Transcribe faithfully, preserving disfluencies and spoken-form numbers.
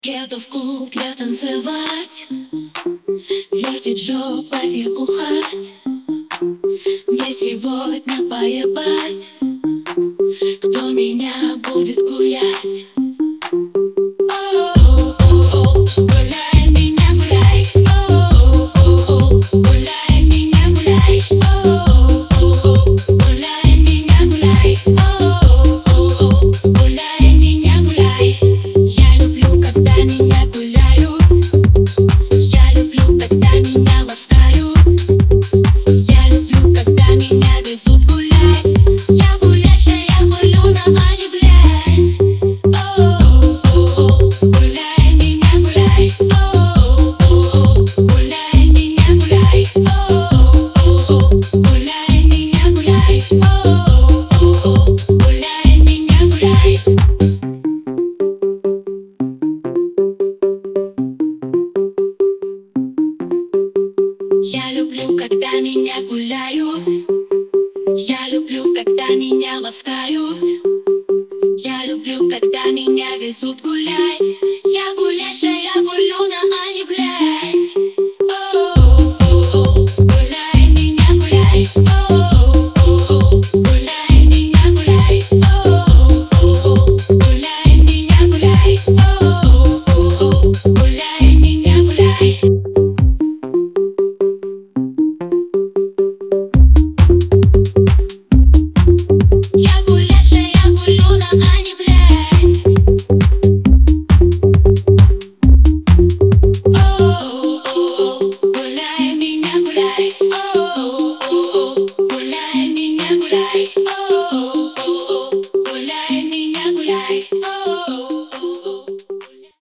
Еду в клуб для танцевать, вертеть жопой и бухать. Мне сегодня поебать, кто меня будет гулять. Оу-оу-оу, гуляй меня, гуляй. Оу-оу-оу, гуляй меня, гуляй. Оу-оу-оу, гуляй меня, гуляй. Оу-оу-оу, гуляй меня, гуляй. Я люблю, когда меня гуляют. Я люблю, когда меня ласкают. Я люблю, когда меня везут гулять. Я гулящая, гулю на Ани, блядь. Оу-оу-оу, гуляй меня, гуляй. Оу-оу-оу, гуляй меня, гуляй. Оу-оу-оу, гуляй меня, гуляй. Оу-оу-оу, гуляй меня, гуляй. Я люблю, когда меня гуляют. Я люблю, когда меня ласкают. Я люблю, когда меня везут гулять.